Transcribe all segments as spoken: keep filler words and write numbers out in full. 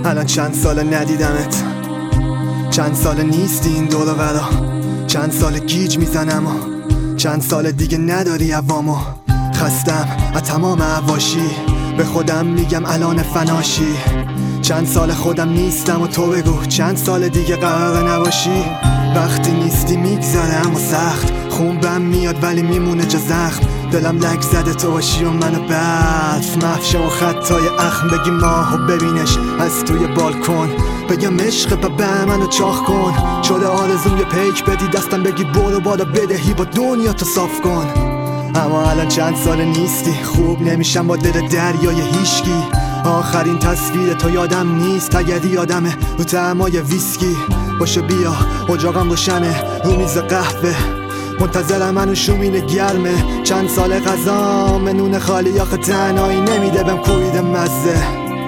الان چند سال ندیدمت، چند سال نیستی این دور و برا، چند سال گیج میزنم و چند سال دیگه نداری عوامو. خستم از تمام عواشی، به خودم میگم الان فناشی. چند سال خودم نیستم و تو بگو چند سال دیگه قرار نباشی. وقتی نیستی میگذره اما سخت، خون بم میاد ولی میمونه جا زخم. دلم لک زده تو باشی و منو برف مفشه و خطای اخم. بگی ماهو ببینش از توی بالکن، بگم عشق به منو چاخ کن. شده آرزوم یه پیک بدی دستم بگی برو بالا بدهی با دنیا تو صاف کن. اما الان چند سال نیستی، خوب نمیشم با دل دریای هیشگی. آخرین تصویر تو یادم نیست، تگری یادمه رو طعمای ویسکی. باشه بیا اجاقم روشنه رو میز قهوه، منتظرم منو شومینه گرمه. چند سال غذا منون خالی آخه تنهایی نمیده بهم کوید مزه.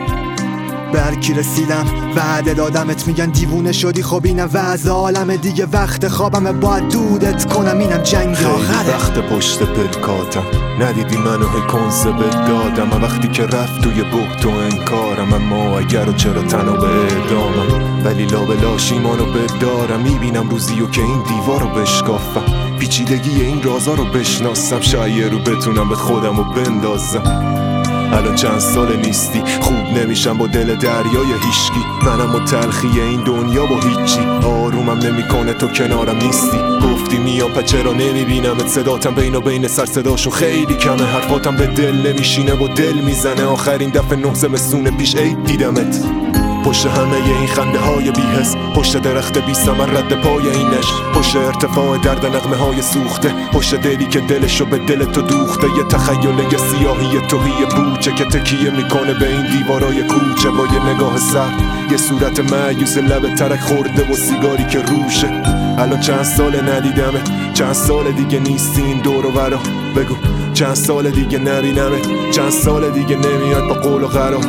برکی رسیدم وعده دادمت میگن دیوونه شدی، خب اینم وضع عالمه دیگه. وقت خوابمه باید دودت کنم، اینم جنگ آخره. وقت پشت پلکاتم ندیدی منو هی کنسه دادم. وقتی که رفت توی بهت و انکارم، اما اگر و چرا تنها به اعدامم. ولی لابلاش ایمانو بدارم، میبینم روزیو که این دیوارو بشکافم. پیچیدگی این رازا رو بشناسم، شاید رو بتونم به خودم رو بندازم. الان چند سال نیستی، خوب نمیشم با دل دریای هیشگی. منم و تلخی این دنیا با هیچی، آرومم نمیکنه تو کنارم نیستی. گفتی میام پس چرا نمیبینمت، صداتم بین و بین سر صداشو خیلی کمه. حرفاتم به دل نمیشینه و دل میزنه، آخرین دفعه نه زمستون پیش عید دیدمت. پشت همه این خنده های بی‌حس، پشت درخت بی ثمر رد پای اینش، پشت ارتفاع درد نغمه های سوخته، پشت دلی که دلشو به دل تو دوخته. یه تخیل یه سیاهی توهی بوچه که تکیه میکنه به این دیوارای کوچه. با یه نگاه سر یه صورت مایوس، لب ترک خورده و سیگاری که روشه. الان چند سال ندیدمت، چند سال دیگه نیستی این دور و برا. بگو چند سال دیگه نبینمت، چند سال دیگه نمیاد با قول و قرار.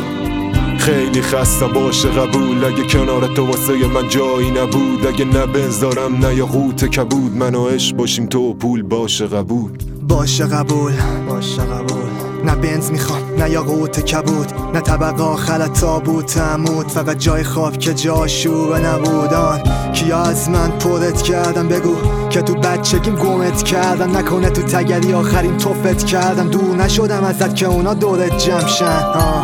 خیلی خسته باشه قبول، اگه کنار تو واسه من جایی نبود. اگه نه بنزارم نه یا قوت کبود، من و عشق باشیم تو پول باشه قبول. باشه قبول باشه قبول. نه بنز میخوام نه یا قوت کبود، نه طبق آخر تابوت عمود. فقط جای خواب که جاشوبه نبودان. کیا از من پرت کردم بگو که تو بچگیم گمت کردم. نکنه تو تگری آخرین توفت کردم، دور نشدم ازت که اونا دورت جمع شن.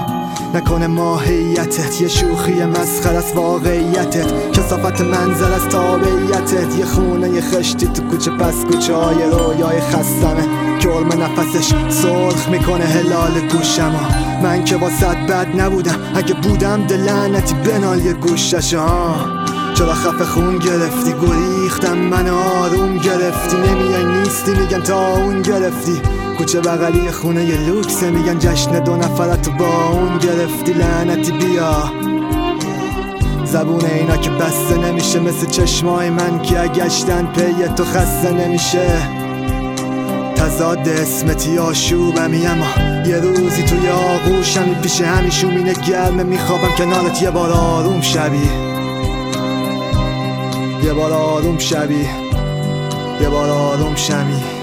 نکنه ماهیتت یه شوخی مسخره از واقعیتت، کثافت منظر از تابعیتت. یه خونه یه خشتی تو کوچه پس کوچه های رویای خستمه، که علم نفسش سرخ میکنه هلال گوشم. من که واسط بد نبودم، اگه بودم دل لعنتی بنال یه گوشش. ها چرا خفه خون گرفتی، گریختم من آروم گرفتی. نمیای نیستی میگن تا اون گرفتی، کوچه بغلی خونه یه لوکسه میگن جشن دو نفرت با اون گرفتی. لعنتی بیا زبون اینا که بسته نمیشه، مثل چشمای من که گشتن پی تو خسته نمیشه. تضاد اسمتی آشوبمی، اما یه روزی توی آغوشمی پیش همیشون گرمه. میخوابم کنارت یه بار آروم شبی، یه بار آروم شبی، یه بار آروم شمی.